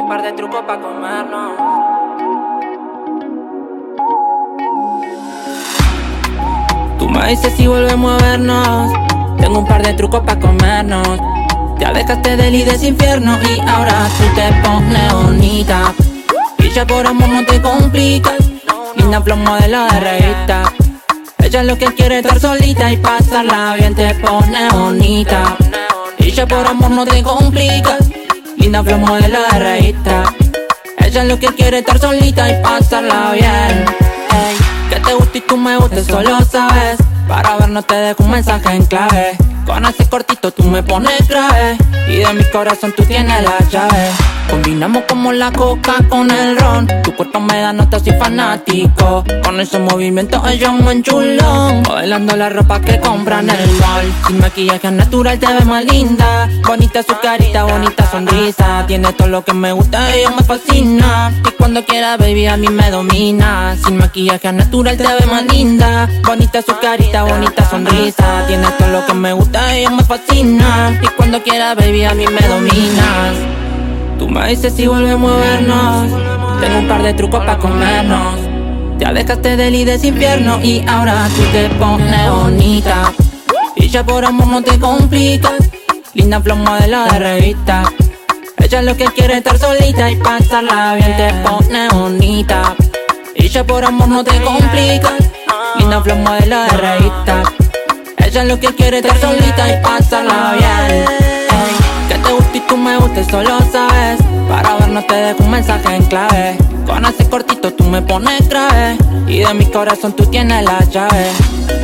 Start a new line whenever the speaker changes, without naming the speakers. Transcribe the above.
par de trucos pa' comernos. Tú me dices si volvemos a vernos. Tengo un par de trucos pa' comernos. Te alejaste del y de ese infierno y ahora tú te pones bonita. Y ya por amor no te complicas. Linda flow modelo de revista. Ella lo que quiere es estar solita y pasarla bien, te pone bonita. Y ya por amor no te complicas. Linda flow modelo de revista. Ella lo que quiere es estar solita y pasarla bien. Ey, que te gusta y tú me gustas, eso lo sabes. Para vernos te dejo un mensaje en clave. Con ese cortito tú me pones grave. Y de mi corazón tú tienes la llave. Combinamos como la coca con el ron. Tu cuerpo me da nota, soy fanático. Con esos movimientos ella un buen chulón. Modelando la ropa que compran en el mall. Sin maquillaje natural te ves más linda. Bonita su carita, bonita sonrisa. Tiene todo lo que me gusta, ella me fascina. Y cuando quiera baby a mí me domina. Sin maquillaje natural te ves más linda. Bonita su carita, bonita sonrisa. Tiene todo lo que me gusta, ella me fascina. Y cuando quiera baby a mí me dominas. Tú me dices si volvemos a vernos. Tengo un par de trucos pa' comernos. Te alejaste del y de ese infierno y ahora tú te pones bonita. Y ya por amor no te complicas. Linda flow modelo de revista. Ella lo que quiere es estar solita y pasarla bien, te pone bonita. Y ya por amor no te complicas. Linda flow modelo de revista. Ella lo que quiere es estar solita y pasarla bien. Ey, que te gusta y tú me gustas, eso lo sabes. Para vernos te dejo un mensaje en clave. Con ese cortito tú me pones grave. Y de mi corazón tú tienes la llave.